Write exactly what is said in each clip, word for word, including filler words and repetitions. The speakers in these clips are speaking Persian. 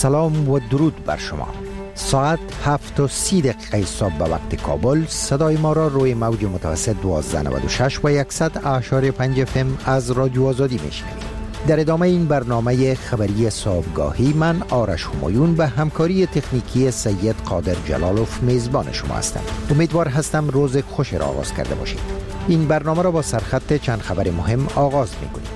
سلام و درود بر شما. ساعت هفت و سی دقیقه صبح به وقت کابل. صدای ما را روی موج متوسط دوازده نود و شش و صد اعشاری پنج اف ام از رادیو آزادی میشنوید. در ادامه این برنامه خبری صبحگاهی من آرش همایون به همکاری تکنیکی سید قادر جلالوف میزبان شما هستم. امیدوار هستم روز خوش را آغاز کرده باشید. این برنامه را با سرخط چند خبر مهم آغاز می‌کنیم.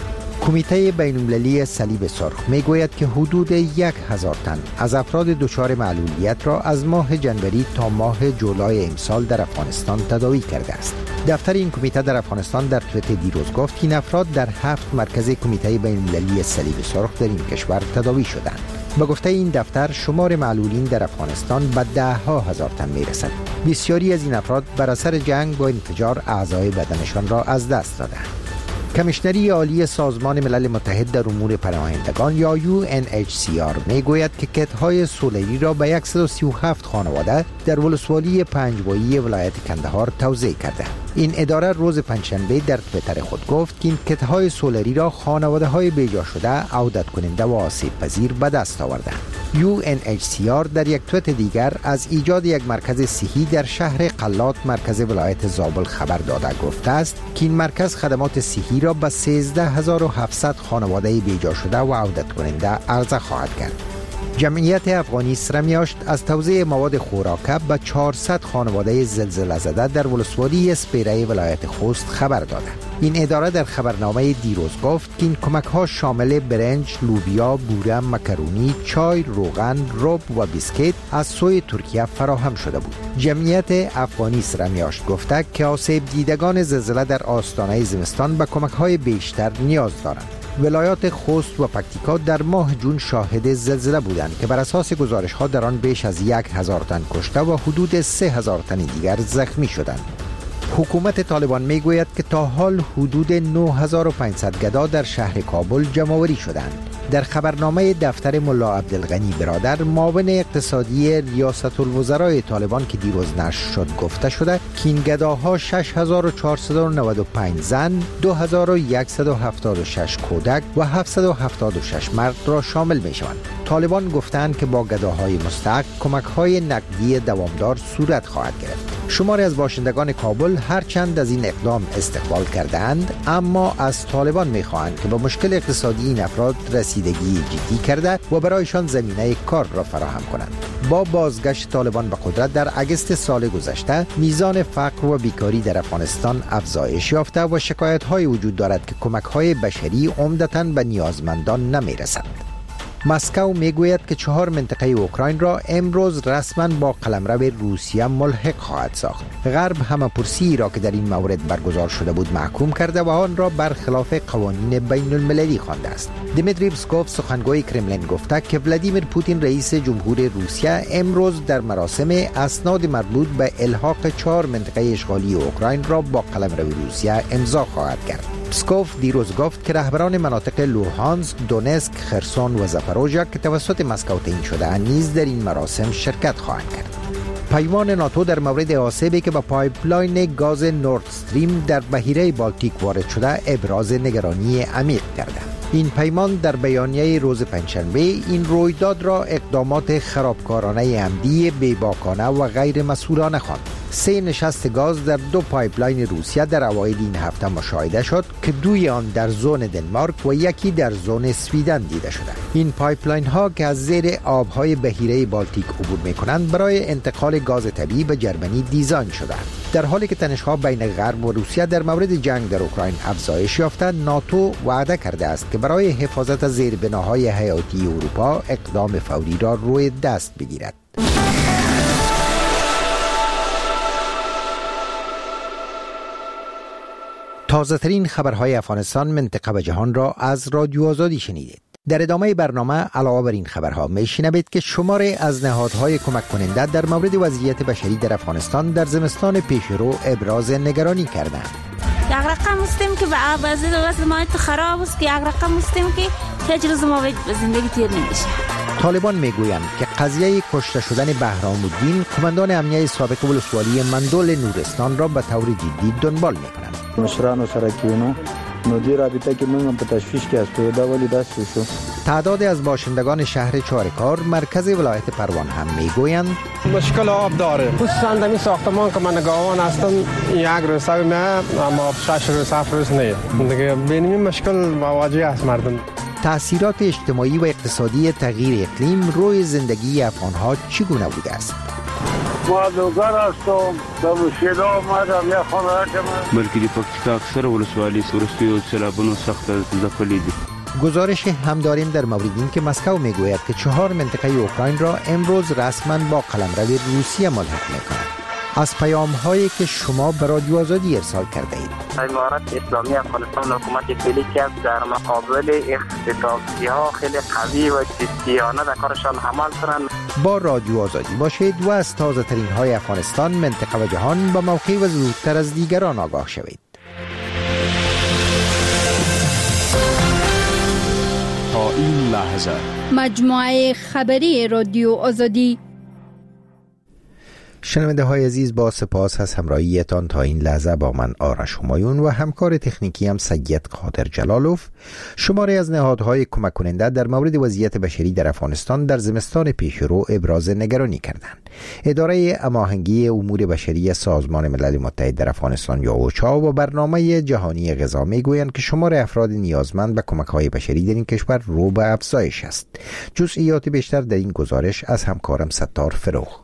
کمیته بین‌المللی صلیب سرخ میگوید که حدود یک هزار تن از افراد دچار معلولیت را از ماه جنوری تا ماه جولای امسال در افغانستان تداوی کرده است. دفتر این کمیته در افغانستان در توییت دیروز گفت که این افراد در هفت مرکز کمیته بین‌المللی صلیب سرخ در این کشور تداوی شدند. به گفته این دفتر شمار معلولین در افغانستان به ده ها هزار تن میرسد. بسیاری از این افراد بر اثر جنگ با انفجار اعضای بدنشان را از دست دادند. کمیشنری عالی سازمان ملل متحد در امور پناهندگان یا یو ان اچ سی آر میگوید که کت‌های سولری را به صد و سی و هفت خانواده در ولسوالی پنجوایی ولایت کندهار توزیع کرده. این اداره روز پنجشنبه در توییتر خود گفت که این کت‌های سولری را خانواده‌های بیجا شده، عودت کننده و آسیب پذیر به دست آورده. یو ان اچ سی آر در یک توییت دیگر از ایجاد یک مرکز صحی در شهر قلات مرکز ولایت زابل خبر داده گفته است که این مرکز خدمات صحی را به سیزده هزار و هفتصد خانواده بیجا شده و عودت کننده عرضه خواهد کرد. جمعیت افغانی سرمیاشت از توزیع مواد خوراکه به چهارصد خانواده زلزله زده در ولسوالی اسپیره ولایت خوست خبر داده. این اداره در خبرنامه دیروز گفت که این کمک ها شامل برنج، لوبیا، بوره، مکرونی، چای، روغن، رب و بیسکیت از سوی ترکیه فراهم شده بود. جمعیت افغانی سرمیاشت گفته که آسیب دیدگان زلزله در آستانه زمستان به کمک های بیشتر نیاز دارند. ولایات خوست و پکتیکا در ماه جون شاهد زلزله بودند که بر اساس گزارش ها در آن بیش از یک هزار تن کشته و حدود سه هزار تن دیگر زخمی شدند. حکومت طالبان میگوید که تا حال حدود نه هزار و پانصد گدا در شهر کابل جمع‌آوری شدند. در خبرنامه دفتر ملا عبدالغنی برادر معاون اقتصادی ریاست الوزرای طالبان که دیروز نشر شد گفته شده که این گداها شش هزار و چهارصد و نود و پنج زن، دو هزار و صد و هفتاد و شش کودک و هفتصد و هفتاد و شش مرد را شامل می شوند. طالبان گفتند که با گداهای مستحق کمک‌های نقدی دوامدار صورت خواهد گرفت. شماری از باشندگان کابل هرچند از این اقدام استقبال کردند، اما از طالبان می‌خواهند که با مشکل اقتصادی این افراد رسیدگی جدی کرده و برایشان زمینه کار را فراهم کنند. با بازگشت طالبان به قدرت در اگست سال گذشته، میزان فقر و بیکاری در افغانستان افزایش یافته و شکایت‌های وجود دارد که کمک‌های بشری عمدتاً به نیازمندان نمی‌رسد. مسکو میگوید که چهار منطقه اوکراین را امروز رسما با قلمرو روسیه ملحق خواهد ساخت. غرب همه‌پرسی را که در این مورد برگزار شده بود محکوم کرده و آن را برخلاف قوانین بین المللی خوانده است. دیمیتری پسکوف سخنگوی کرملین گفته که ولادیمیر پوتین رئیس جمهور روسیه امروز در مراسم اسناد مربوط به الحاق چهار منطقه اشغالی اوکراین را با قلمرو روسیه امضا خواهد کرد. پسکوف دیروز گفت که رهبران مناطق لوهانسک، دونسک، خرسون و زاپاروژیا که توسط مسکو تعیین شده نیز در این مراسم شرکت خواهند کرد. پیمان ناتو در مورد آسیبی که با پایپلاین گاز نورد استریم در بحیره بالتیک وارد شده ابراز نگرانی عمیق کرده. این پیمان در بیانیه روز پنجشنبه این رویداد را اقدامات خرابکارانه عمدی، بی‌باکانه و غیر مسئولانه خواند. سه نشست گاز در دو پایپلاین روسیه در اوایل این هفته مشاهده شد که دوی آن در زون دنمارک و یکی در زون سویدن دیده شده. این پایپلاین ها که از زیر آبهای بحیره بالتیک عبور می کنند برای انتقال گاز طبیعی به جرمنی دیزاین شدند. در حالی که تنش‌ها بین غرب و روسیه در مورد جنگ در اوکراین افزایش یافته، ناتو وعده کرده است که برای حفاظت از زیربناهای حیاتی اروپا اقدام فوری را روی دست بگیرد. تازه ترین خبرهای افغانستان، منطقه و جهان را از رادیو آزادی شنیدید. در ادامه برنامه علاوه بر این خبرها میشنوید که شماری از نهادهای کمک کننده در مورد وضعیت بشری در افغانستان در زمستان پیشرو ابراز نگرانی کردند. یک رقم هستیم که به وضعیت وضع ما خراب است، که یک رقم هستیم که هیچ روز ما به زندگی تیر نمیشه. طالبان میگویند که قضیه کشته شدن بهرام الدین، قماندان امنیه سابق ولسوالی مندول نورستان را به طور جدی دنبال میکنند. مشرانو سره کینو نودی رابطه که من به تشویش که از تویده ولی دست شو. تعدادی از باشندگان شهر چارکار مرکز ولایت پروان هم میگویند مشکل آب داره. خصوصا در ساختمان که من نگاهان هستم یک روز نه اما شش روز هفت روز نه. دیگه بینیم مشکل مواجه است مردم. تأثیرات اجتماعی و اقتصادی تغییر اقلیم روی زندگی افغان‌ها چگونه بوده است؟ ما دوگر هستم در مشکل آمدم یا خانه کمه بلکه دی پکتیکا اکثر ولسوالی سورستی و سلابون و سخت زفلی دی. گزارش هم داریم در مورد این که مسکو میگوید که چهار منطقه اوکراین را امروز رسما با قلمرو روسیه ملحق میکند. از پیام هایی که شما به رادیو آزادی ارسال کرده اید. امارت اسلامی افغانستان حکومت فعلی که در مقابل اختطافی ها خیلی قوی و جدیانه در کارشان عمل کنند. با رادیو آزادی باشید و از تازه ترین های افغانستان، منطقه و جهان با موقع و زودتر از دیگران آگاه شوید. تا این لحظه مجموعه خبری رادیو آزادی. شنونده های عزیز، با سپاس از همراهیتان تا این لحظه با من آرش همایون و همکار تکنیکی هم سید قادر جلالوف. شماری از نهادهای کمک کننده در مورد وضعیت بشری در افغانستان در زمستان پیشرو ابراز نگرانی کردند. اداره هماهنگی امور بشری سازمان ملل متحد در افغانستان یا اوچا و برنامه جهانی غذا میگویند که شمار افراد نیازمند به کمک های بشری در این کشور رو به افزایش است. جزئیات بیشتر در این گزارش از همکارم ستار فروغ.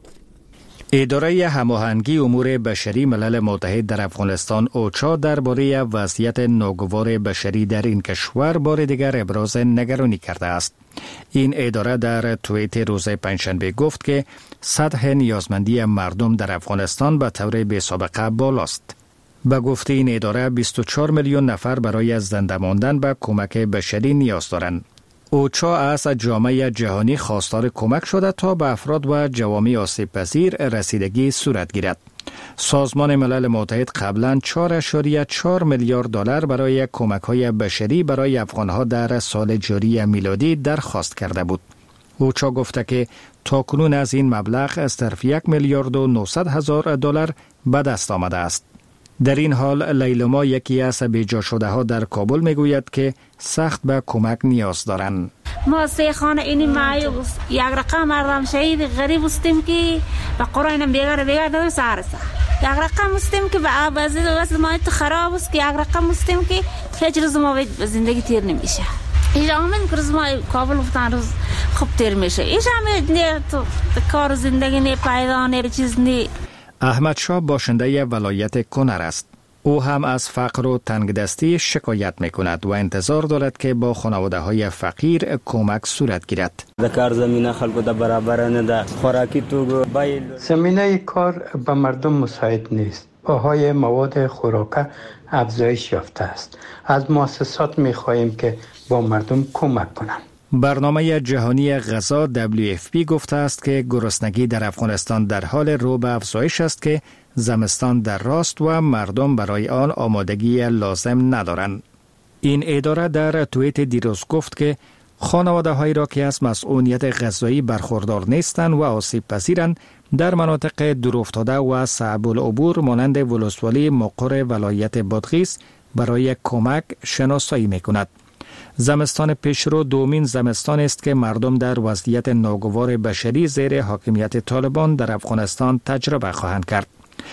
اداره هماهنگی امور بشری ملل متحد در افغانستان اوچا درباره وضعیت ناگوار بشری در این کشور بار دیگر ابراز نگرانی کرده است. این اداره در توییت روز پنجشنبه گفت که سطح نیازمندی مردم در افغانستان به طور بی‌سابقه بالاست. به گفته این اداره بیست و چهار میلیون نفر برای زنده ماندن به کمک بشری نیاز دارند. اوچا از جامعه جهانی خواستار کمک شده تا به افراد و جوامع آسیب پذیر رسیدگی صورت گیرد. سازمان ملل متحد قبلا چهار ممیز چهار میلیارد دلار برای کمک‌های بشری برای افغان‌ها در سال جاری میلادی درخواست کرده بود. اوچا گفته که تاکنون از این مبلغ صرف یک میلیارد و نهصد هزار دلار به دست آمده است. در این حال لیلما یکی از بیجا شده ها در کابل میگوید که سخت به کمک نیاز دارند. ما سه خانه اینی مایوس یک رقم مردم شهید غریب استیم که به قرآن بیگار بیگار دو سارسا یک رقم استیم که به آب ازید و وصل ما خراب است که یک رقم استیم که هیچ روز ما به زندگی تیر نمیشه. اینجا همین که روز ما کابل افتان روز خوب تیر میشه. اینجا همین نه تو کار زندگی نه پیدا نه چیز نه. احمد شاه باشنده ولایت کنر است. او هم از فقر و تنگدستی شکایت میکند و انتظار دارد که با خانواده های فقیر کمک صورت گیرد. کار زمینه خلکو د برابر نه ده، خوراکی تو بایل زمینه کار به مردم مساعد نیست. بهای مواد خوراک افزایش یافته است. از مؤسسات میخواهیم که با مردم کمک کنند. برنامه جهانی غذا دبلیو اف پی گفته است که گرسنگی در افغانستان در حال رو به افزایش است که زمستان در راست و مردم برای آن آمادگی لازم ندارند. این اداره در توییت دیروز گفت که خانواده هایی را که از مسئولیت غذایی برخوردار نیستند و آسیب پذیرند در مناطق دورافتاده و صعب العبور مانند ولسوالی مقر ولایت بادغیس برای کمک شناسایی میکند. زمستان پیشرو دومین زمستان است که مردم در وضعیت ناگوار بشری زیر حاکمیت طالبان در افغانستان تجربه خواهند کرد.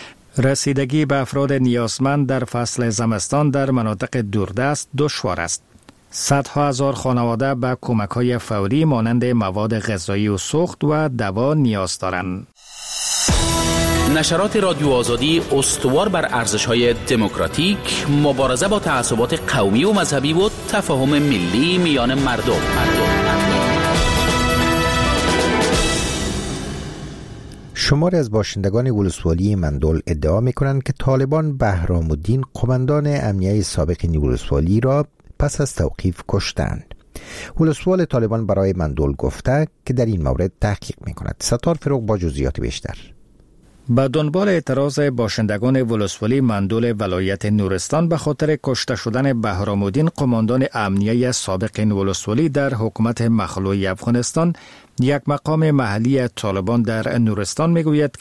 رسیدگی به افراد نیازمند در فصل زمستان در مناطق دوردست دشوار است. صدها هزار خانواده به کمک‌های فوری مانند مواد غذایی و سوخت و دوا نیاز دارند. نشرات رادیو آزادی استوار بر ارزش‌های دموکراتیک، مبارزه با تعصبات قومی و مذهبی و تفاهم ملی میان مردم. شماری از باشندگان ولسوالی مندول ادعا می‌کنند که طالبان بهرام الدین قماندان امنیه سابق ولسوالی را پس از توقیف کشتند. ولسوال طالبان برای مندول گفته که در این مورد تحقیق می‌کند. ستار فروغ با جزئیات بیشتر. به دنبال اعتراض باشندگان ولسوالی مندول ولایت نورستان به خاطر کشته شدن بهرام الدین قماندان امنیه سابق ولسوالی در حکومت مخلوع افغانستان، یک مقام محلی طالبان در نورستان میگوید که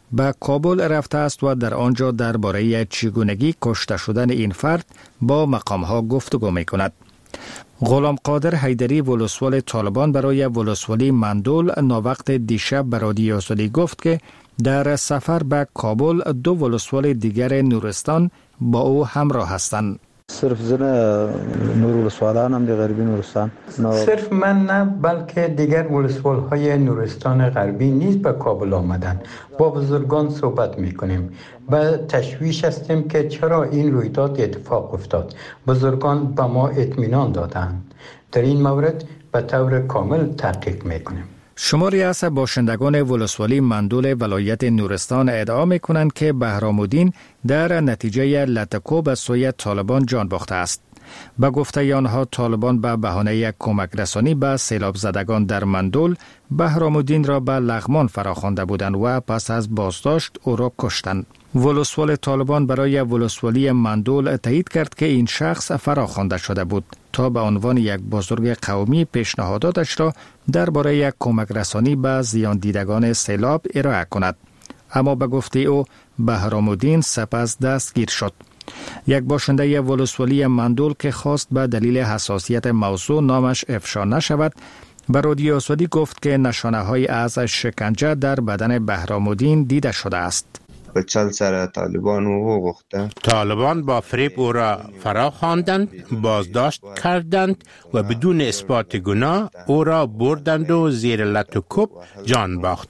به کابل رفته است و در آنجا درباره چگونگی کشته شدن این فرد با مقام‌ها گفتگو می‌کند. غلام قادر حیدری ولسوال طالبان برای ولسوالی مندول ناوقت دیشب به رادیو آزادی گفت که در سفر به کابل دو ولسوال دیگر نورستان با او همراه هستند. صرف زن نور ولسوالان هم دی غربی نورستان صرف من نه بلکه دیگر ولسوال های نورستان غربی نیز به کابل آمدن. با بزرگان صحبت میکنیم. به تشویش هستیم که چرا این رویداد اتفاق افتاد. بزرگان به ما اطمینان دادند. در این مورد به طور کامل تحقیق میکنیم. شماری از باشندگان ولسوالی مندول ولایت نورستان ادعا میکنند که بهرام‌الدین در نتیجه لطکو به سوی طالبان جان باخته است. به گفته آنها طالبان به بهانه کمک رسانی به سیلاب زدگان در مندول بهرام‌الدین را به لغمان فراخوانده بودند و پس از بازداشت او را کشتند. ولسوال طالبان برای ولسوالی مندول تایید کرد که این شخص فراخوانده شده بود تا به عنوان یک بزرگ قومی پیشنهاداتش را درباره کمک رسانی به زیان دیدگان سیلاب ارائه کند. اما به گفته او بهرام‌الدین سپس دستگیر شد. یک باشنده ولسوالی مندول که خواست به دلیل حساسیت موضوع نامش افشا نشود به رادیو آزادی گفت که نشانه‌های از شکنجه در بدن بهرام‌الدین دیده شده است. به چل سر طالبان او گفتند. طالبان با فریب او را فرا خواندند، بازداشت کردند و بدون اثبات گناه او را بردند و زیر لط و کوب جان باخت.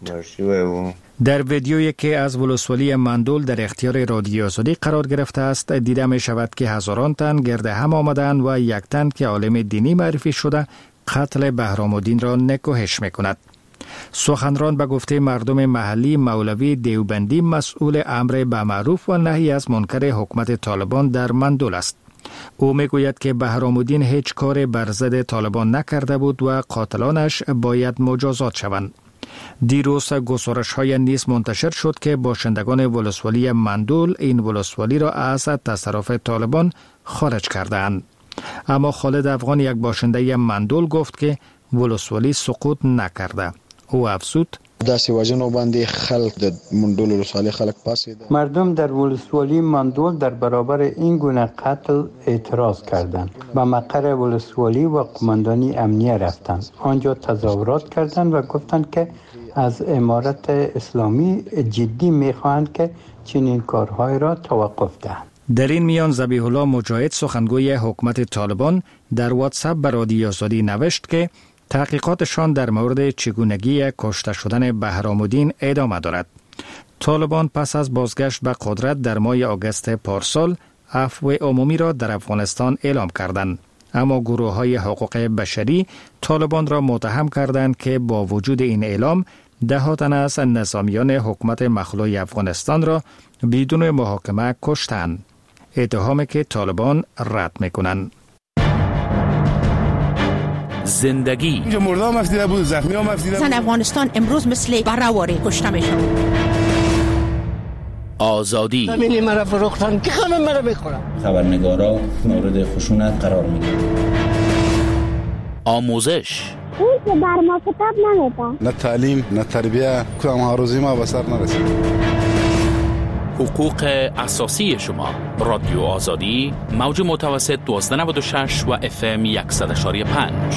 در ویدیویی که از ولسوالی مندول در اختیار رادیو آزادی قرار گرفته است دیده می شود که هزاران تن گرد هم آمدند و یک تن که عالم دینی معرفی شده قتل بهرام‌الدین را نکوهش می کند. سخنران به گفته مردم محلی مولوی دیوبندی مسئول امر به معروف و نهی از منکر حکومت طالبان در مندول است. او میگوید که بهرام‌الدین هیچ کار بر ضد طالبان نکرده بود و قاتلانش باید مجازات شوند. دیروز گزارش‌های نیز منتشر شد که باشندگان ولسوالی مندول این ولسوالی را از تصرف طالبان خارج کردند. اما خالد افغان یک باشنده مندول گفت که ولسوالی سقوط نکرده. او افزود داسې وژنو باندې خلک د مندول ولسوالۍ خلک پاسېدل. مردم در ولسوالی مندول در برابر این گونه قتل اعتراض کردند. به مقر ولسوالی و قماندانی امنیه رفتند. آنجا تظاهرات کردند و گفتند که از امارت اسلامی جدی میخواهند که چنین کارهای را توقف دهند. در این میان ذبیح الله مجاهد سخنگوی حکومت طالبان در واتساپ به رادیو آزادی نوشت که تحقیقاتشان در مورد چگونگی کشته شدن بهرام‌الدین ادامه دارد. طالبان پس از بازگشت به قدرت در ماه آگوست پارسال عفو عمومی را در افغانستان اعلام کردند. اما گروه‌های حقوق بشری طالبان را متهم کردند که با وجود این اعلام ده تن از نظامیان حکومت مخلوع افغانستان را بدون محاکمه کشتند. اتهامی که طالبان رد می‌کنند. زندگی اینجا مرده هم افتیده بود، زخمی هم افتیده بود. زن افغانستان امروز مثل براواره کشته میشن. آزادی زمینی مرا فروختن که خانم مرا بخورم. خبرنگارا مورد خشونت قرار میگیرن. آموزش اون که بر ما کتاب نمیده. نه تعلیم نه تربیه کدام هاروزی ما به سر نرسید. حقوق اساسی شما. رادیو آزادی موج متوسط دوازده نود و شش و اف ام صد و یک و پنج.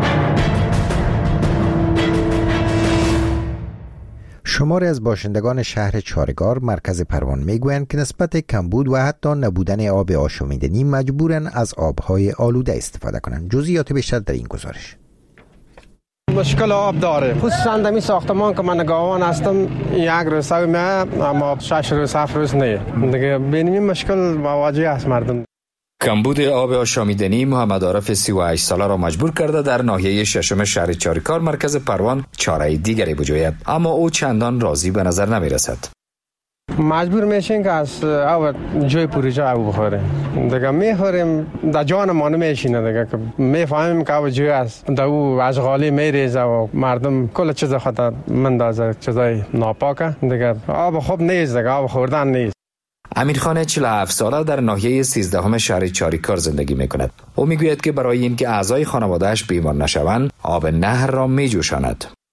شماری از باشندگان شهر چارگار مرکز پروان میگویند که نسبت کمبود و حتی نبودن آب آشامیدنی مجبورن از آبهای آلوده استفاده کنند. جزئیات بیشتر در این گزارش. مشکل آب داره، خصوصا در این ساختمان که من نگاهبان هستم یک روز میه اما شش روز هفت روز نه دیگه. ببینیم مشکل مواجه است مردم. کمبود آب آشامیدنی محمد عارف سی و هشت ساله را مجبور کرده در ناحیه ششم شهر چاریکار مرکز پروان چاره دیگری بجوید، اما او چندان راضی به نظر نمی رسد. مجبور میشین که از آب جای پروژه آب بخوریم دیگه. میخوریم در جان ما نمیشینه دیگه که میفهمیم که آب جای است در او اشغالی میریزه و مردم کل چیز خود مندازه چیزای ناپاکه دیگه. آب خوب نیست دیگه، آب خوردن نیست. امیرخان چهل و هفت ساله در ناحیه سیزدهم شهر چاریکار زندگی میکند. او میگوید که برای اینکه اعضای خانواده‌اش بیمار نشوند آب نهر را میجوشاند.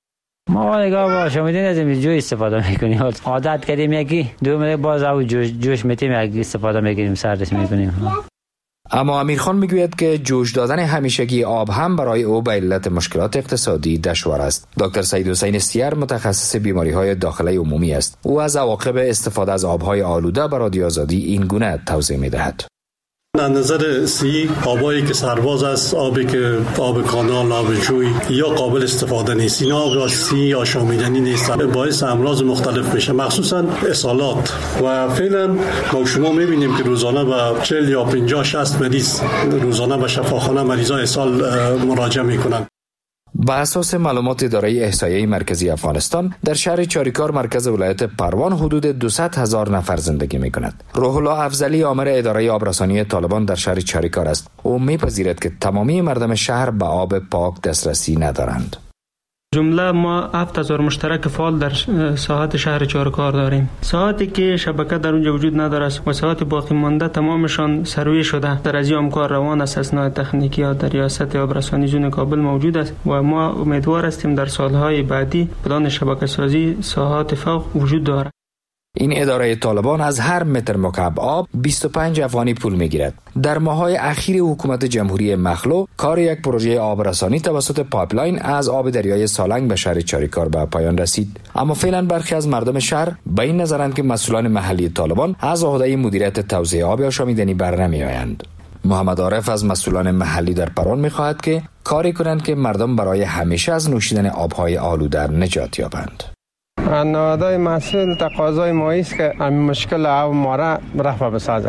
ما نگاه با آشامیدنی از این جوی استفاده میکنیم. عادت کردیم یکی دو میده باز او جوش, جوش میتیم یک استفاده میکنیم سردش میکنیم. اما امیرخان میگوید که جوش دادن همیشگی آب هم برای او به علت مشکلات اقتصادی دشوار است. دکتر سید حسین استیار متخصص بیماری‌های داخلی عمومی است. او از عواقب استفاده از آب‌های آلوده به رادیو آزادی این گونه توضیح می‌دهد. از نظر سی آبایی که سرباز است، آبی که آب کانال، آب جوی یا قابل استفاده نیست، اینا آب سی آشامیدنی نیستن، باعث امراض مختلف میشه، مخصوصا اسهالات. و فعلا ما شما میبینیم که روزانه به چهل یا پنجاه شصت مریض روزانه به شفاخانه مریضای اسهال مراجعه میکنن. با اساس معلومات اداره احصایه مرکزی افغانستان در شهر چاریکار مرکز ولایت پروان حدود دویست هزار نفر زندگی می کند. روح الله افضلی آمر اداره آبرسانی طالبان در شهر چاریکار است. او میپذیرد که تمامی مردم شهر به آب پاک دسترسی ندارند. جمله ما هفت هزار مشترک فعال در ساحات شهر چارکار داریم. ساحاتی که شبکه در اونجا وجود نداره و ساحات باقی مانده تمامشان سروی شده. در از این کار روان است. اسناد تکنیکی ها در ریاست آبرسانی زون کابل موجود است و ما امیدوار هستیم در سالهای بعدی پلان شبکه سازی ساحات فوق وجود دارد. این اداره طالبان از هر متر مکعب آب بیست و پنج افغانی پول میگیرد. در ماه‌های اخیر حکومت جمهوری مخلو کار یک پروژه آبرسانی توسط پایپلاین از آب دریای سالنگ به شهر چاریکار به پایان رسید. اما فعلا برخی از مردم شهر به این نظرند که مسئولان محلی طالبان از عهده مدیریت توزیع آب آشامیدنی برنمیآیند. محمد عارف از مسئولان محلی در پروان می‌خواهد که کاری کنند که مردم برای همیشه از نوشیدن آب‌های آلوده نجات یابند. نهادهای مسئول تقاضای ما است که این مشکل آب ما را رفع بسازه.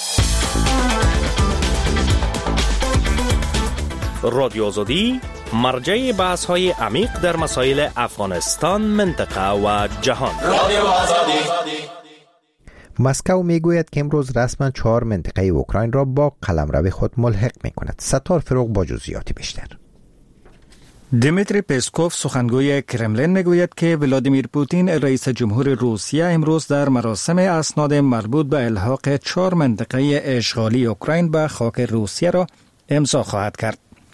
رادیو آزادی مرجع بحث های عمیق در مسائل افغانستان، منطقه و جهان. رادیو آزادی. مسکو میگوید که امروز رسما چهار منطقه اوکراین را با قلمرو خود ملحق میکند. ستار فروغ با جزئیات بیشتر. دیمیتری پسکوف سخنگوی کرملین میگوید که ولادیمیر پوتین رئیس جمهور روسیه امروز در مراسم اسناد مربوط به الحاق چهار منطقه اشغالی اوکراین به خاک روسیه را امضا خواهد کرد.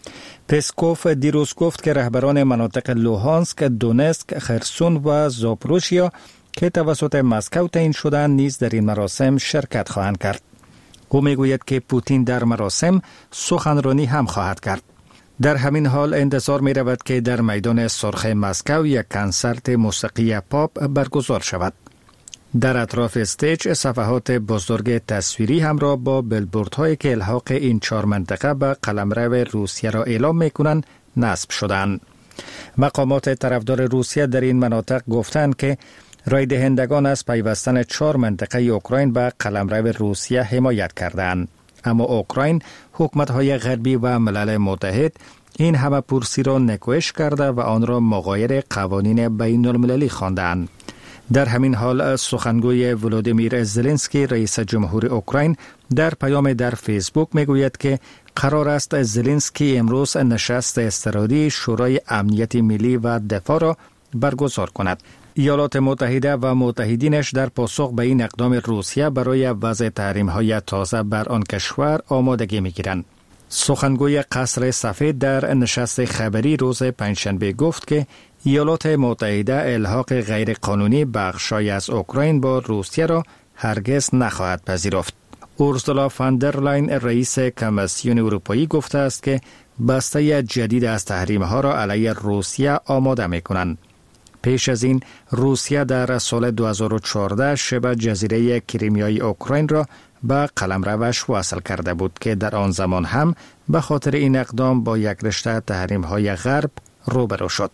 پسکوف دیروز گفت که رهبران مناطق لوهانسک، دونسک، خرسون و زاپوروژیا که توسط مسکو تعیین شدند نیز در این مراسم شرکت خواهند کرد. او میگوید که پوتین در مراسم سخنرانی هم خواهد کرد. در همین حال انتظار می رود که در میدان سرخ مسکو یک کنسرت موسیقی پاپ برگزار شود. در اطراف استیج صفحات بزرگ تصویری همراه با بیلبوردهایی که الحاق این چهار منطقه به قلمرو روسیه را اعلام می کنند نصب شدند. مقامات طرفدار روسیه در این مناطق گفتند که رای دهندگان از پیوستن چهار منطقه اوکراین به قلمرو روسیه حمایت کردند. اما اوکراین، حکومت‌های غربی و ملل متحد این همه پرسی را نکوهش کرده و آن را مغایر قوانین بین المللی خواندند. در همین حال سخنگوی ولودیمیر زلنسکی رئیس جمهور اوکراین در پیام در فیسبوک میگوید که قرار است زلنسکی امروز نشست اضطراری شورای امنیت ملی و دفاع را برگزار کند. ایالات متحده و متحدینش در پاسخ به این اقدام روسیه برای وضع تحریم‌های تازه بر آن کشور آمادگی می‌گیرند. سخنگوی قصر سفید در نشست خبری روز پنجشنبه گفت که ایالات متحده الحاق غیرقانونی بخشای از اوکراین با روسیه را هرگز نخواهد پذیرفت. اورسولا فان در لاین رئیس کمیسیون اروپایی گفته است که بسته جدید از تحریم‌ها را علیه روسیه آماده می‌کنند. پیش از این روسیه در سال دو هزار و چهارده شبه جزیره کریمیای اوکراین را به قلمروش وصل کرده بود که در آن زمان هم به خاطر این اقدام با یک رشته تحریم‌های غرب روبرو شد.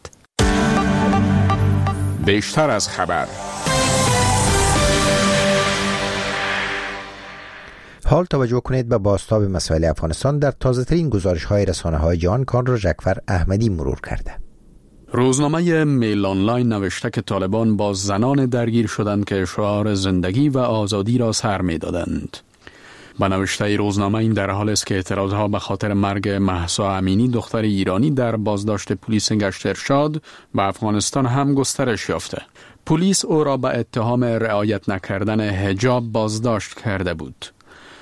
بیشتر از خبر. حال توجه کنید به بازتاب مسائل افغانستان در تازه‌ترین گزارش‌های رسانه‌های جهان کان را جعفر احمدی مرور کرده. روزنامه میل آنلاین نوشته که طالبان با زنان درگیر شدند که شعار زندگی و آزادی را سر می دادند. با نوشته روزنامه این در حال است که اعتراضها به خاطر مرگ مهسا امینی دختر ایرانی در بازداشت پلیس گشت ارشاد به افغانستان هم گسترش یافته. پلیس او را به اتهام رعایت نکردن حجاب بازداشت کرده بود.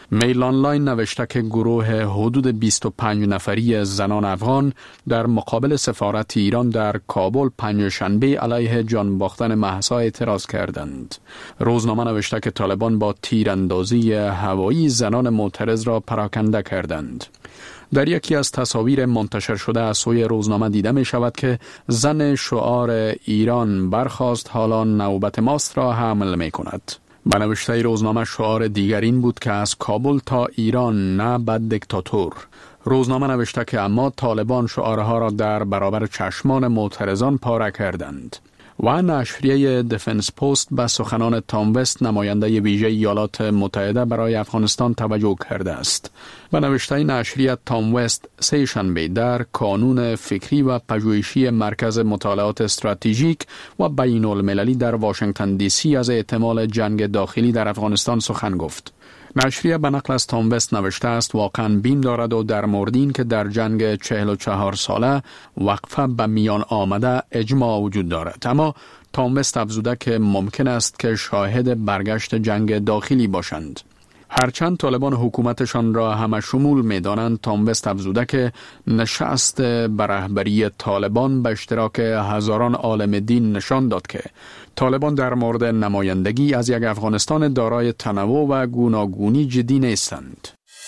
میل آنلاین نوشته که گروه حدود بیست و پنج نفری زنان افغان در مقابل سفارت ایران در کابل پنجشنبه علیه جان باختن مهسا اعتراض کردند. روزنامه نوشته که طالبان با تیراندازی هوایی زنان معترض را پراکنده کردند. در یکی از تصاویر منتشر شده از سوی روزنامه دیده می شود که زن شعار ایران برخاست حالا نوبت ماست را حمل می کند. به نوشته روزنامه شعار دیگر این بود که از کابل تا ایران نه بد دیکتاتور. روزنامه نوشته که اما طالبان شعارها را در برابر چشمان معترضان پاره کردند. و نشریه دفنس پست به سخنان تام وست نماینده ویژه ایالات متحده برای افغانستان توجه کرده است. به نوشته نشریه تام وست سه شنبه در کانون فکری و پژوهشی مرکز مطالعات استراتژیک و بین المللی در واشنگتن دی سی از احتمال جنگ داخلی در افغانستان سخن گفت. نشریه به نقل از تام وست نوشته است واقعا بیم دارد و در مورد این که در جنگ چهل و چهار ساله وقفه به میان آمده اجماع وجود دارد، اما تام وست افزوده که ممکن است که شاهد برگشت جنگ داخلی باشند. هرچند طالبان حکومتشان را همه شمول می دانند، تام وست افزوده که نشست به رهبری طالبان به اشتراک هزاران عالم دین نشان داد که طالبان در مورد نمایندگی از یک افغانستان دارای تنوع و گوناگونی جدی نیستند.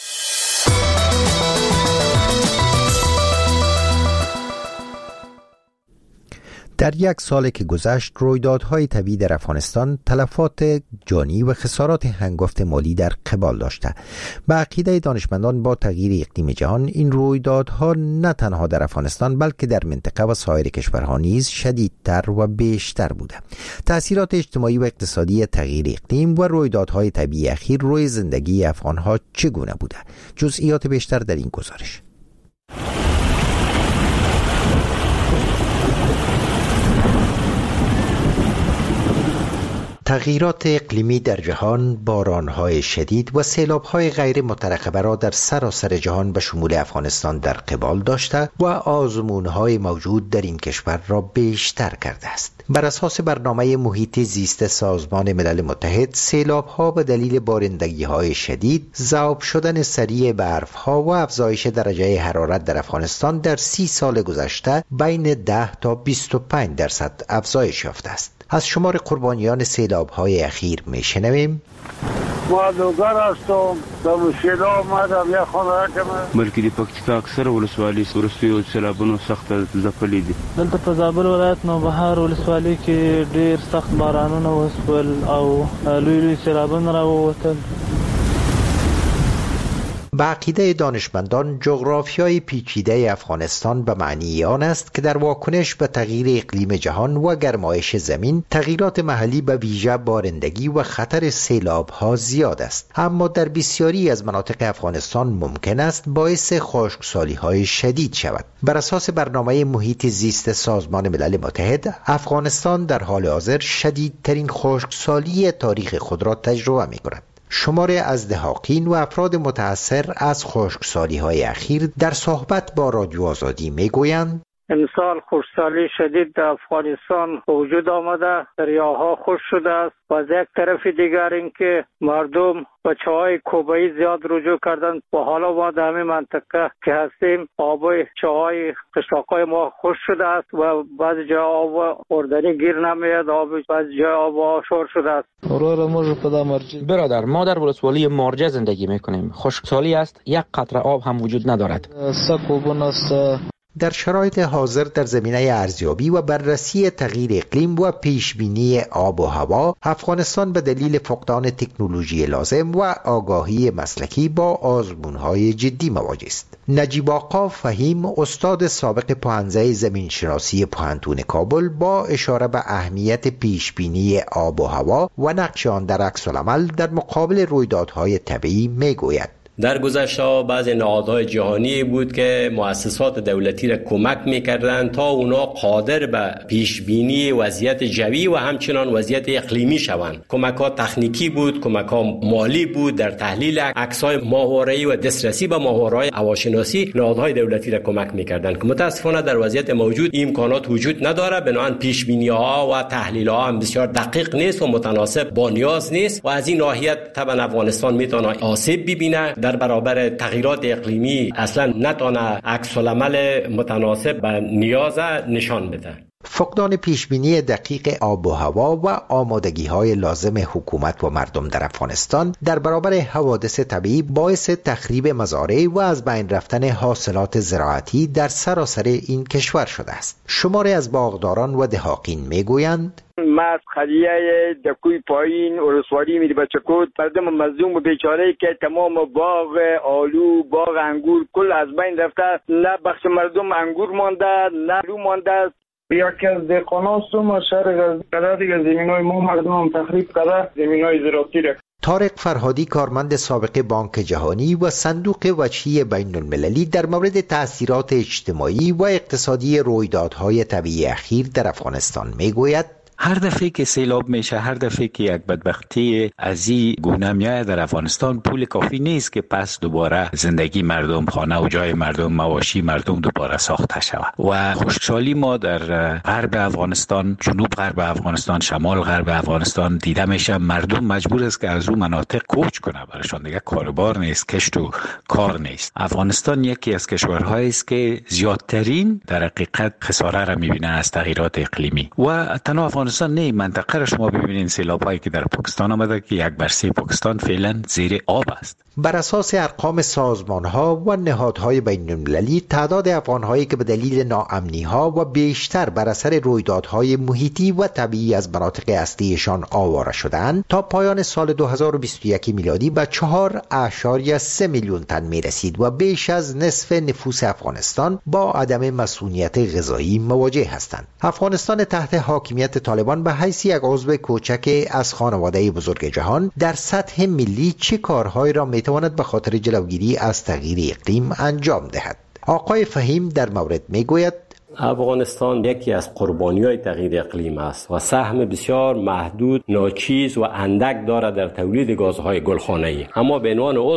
در یک سال که گذشت رویدادهای طبیعی در افغانستان تلفات جانی و خسارات هنگفت مالی در قبال داشته. به عقیده دانشمندان با تغییر اقلیم جهان این رویدادها نه تنها در افغانستان بلکه در منطقه و سایر کشورها نیز شدیدتر و بیشتر بوده. تأثیرات اجتماعی و اقتصادی تغییر اقلیم و رویدادهای طبیعی اخیر روی زندگی افغانها چگونه بوده؟ جزئیات بیشتر در این گزارش. تغییرات اقلیمی در جهان، بارانهای شدید و سیلابهای غیر مترقبه را در سراسر جهان به شمول افغانستان در قبال داشته و آزمونهای موجود در این کشور را بیشتر کرده است. بر اساس برنامه محیط زیست سازمان ملل متحد، سیلابها به دلیل بارندگی‌های شدید، ذوب شدن سریع برف‌ها و افزایش درجه حرارت در افغانستان در سی سال گذشته بین ده تا بیست و پنج درصد افزایش یافته است. از شمار قربانیان سیلاب‌های اخیر می‌شنویم. ما دوگر هستم، به مشکل آمدم یک خانه که بلکې د پکتیکا اکثر ولسوالۍ وروستیو سیلابونو سخت ځپلي دي. دلته په زابل ولایت نوبهار ولسوالۍ کې ډېر سخت بارانونه وشول او لوی لوی سیلابونه راووتل. به عقیده دانشمندان جغرافیای پیچیده افغانستان به معنی آن است که در واکنش به تغییر اقلیم جهان و گرمایش زمین تغییرات محلی به ویژه بارندگی و خطر سیلاب‌ها زیاد است، اما در بسیاری از مناطق افغانستان ممکن است باعث خشکسالی‌های شدید شود. بر اساس برنامه محیط زیست سازمان ملل متحد، افغانستان در حال حاضر شدیدترین خشکسالی تاریخ خود را تجربه می‌کند. شماری از دهاقین و افراد متأثر از خشکسالی‌های اخیر در صحبت با رادیو آزادی میگویند امسال خشکسالی شدید در افغانستان وجود آمده، دریاها خشک شده است و از یک طرف دیگر اینکه مردم به چاهای کوبه‌ای زیاد رجوع کردند و حالا ما در همین منطقه که هستیم آبای چاهای قشلاقای ما خشک شده است و بعضی جا آب خوردنی گیر نمیاد، آب بعضی جا آب آشور شده است. برادر، ما در ولسوالی مارجه زندگی میکنیم. خشکسالی است، یک قطره آب هم وجود ندارد. در شرایط حاضر در زمینه ارزیابی و بررسی تغییر اقلیم و پیشبینی آب و هوا، افغانستان به دلیل فقدان تکنولوژی لازم و آگاهی مسلکی با آزمون‌های جدی مواجه است. نجیب آقا فهیم، استاد سابق پوهنځی زمینشناسی پوهنتون کابل، با اشاره به اهمیت پیشبینی آب و هوا و نقش آن در عکس‌العمل در مقابل رویدادهای طبیعی میگوید: در گذشته بعض نهادهای جهانی بود که مؤسسات دولتی را کمک می‌کردند تا اونا قادر به پیش بینی وضعیت جوی و همچنان وضعیت اقلیمی شوند. کمک‌ها تکنیکی بود، کمک‌ها مالی بود، در تحلیل عکس‌های ماهواره‌ای و دسترسی به ماهواره‌های هواشناسی نهادهای دولتی را کمک می‌کردند که متأسفانه در وضعیت موجود این امکانات وجود نداره. بنابراین پیش بینی‌ها و تحلیل‌ها هم بسیار دقیق نیست و متناسب با نیاز نیست و از این ناحیه طبعا افغانستان میتونه آسیب ببینه در برابر تغییرات اقلیمی، اصلا نتونه عکس العمل متناسب به نیاز نشان بده. فقدان پیشبینی دقیق آب و هوا و آمادگی‌های لازم حکومت و مردم در افغانستان در برابر حوادث طبیعی باعث تخریب مزارع و از بین رفتن حاصلات زراعتی در سراسر این کشور شده است. شماری از باغداران و دهاقین میگویند ما خلیه دکوی پایین ولسوالی میری بچکوت مردم مظلوم و بیچاره که تمام باغ آلو، باغ انگور کل از بین رفته، نه بخش مردم انگور مانده، نه آلو مانده. یکی از دهقانان سوم شهر قدر دیگه زمینای ما مردم هم تخریب کرده، زمینای زراعتی را. طارق فرهادی، کارمند سابق بانک جهانی و صندوق وجهی بین المللی، در مورد تأثیرات اجتماعی و اقتصادی رویدادهای طبیعی اخیر در افغانستان میگوید هر دفعه که سیلاب میشه، هر دفعه که یک بدبختی از این گونه میاد در افغانستان، پول کافی نیست که پس دوباره زندگی مردم، خانه و جای مردم، مواشی مردم دوباره ساخته شود. و خوشحالی ما در غرب افغانستان، جنوب غرب افغانستان، شمال غرب افغانستان دیده میشه مردم مجبور است که از اون مناطق کوچ کنه، برایشان دیگه کاربار نیست، کشت و کار نیست. افغانستان یکی از کشورهایی است که زیادترین در حقیقت خساره را میبینه از تغییرات اقلیمی. و تنها افغانستان نه، منطقه را شما ببینید سیلاب‌هایی که در پاکستان آمده که یک بر سه پاکستان فعلا زیر آب است. بر اساس ارقام سازمان‌ها و نهادهای بین‌المللی، تعداد افغان‌هایی که به دلیل ناامنی‌ها و بیشتر بر اثر رویدادهای محیطی و طبیعی از مناطق اصلیشان آواره شدند تا پایان سال دو هزار و بیست و یک میلادی به چهار اشاریه سه میلیون تن می‌رسید و بیش از نصف نفوس افغانستان با عدم مسئولیت غذایی مواجه هستند. افغانستان تحت حاکمیت طالبان به حیث یک عضو کوچک از خانواده بزرگ جهان در سطح ملی چه کارهایی را میتواند به خاطر جلوگیری از تغییر اقلیم انجام دهد؟ آقای فهیم در مورد میگوید افغانستان یکی از قربانی‌های تغییر اقلیم است و سهم بسیار محدود، ناچیز و اندک دارد در تولید گازهای گلخانه‌ای. اما به عنوان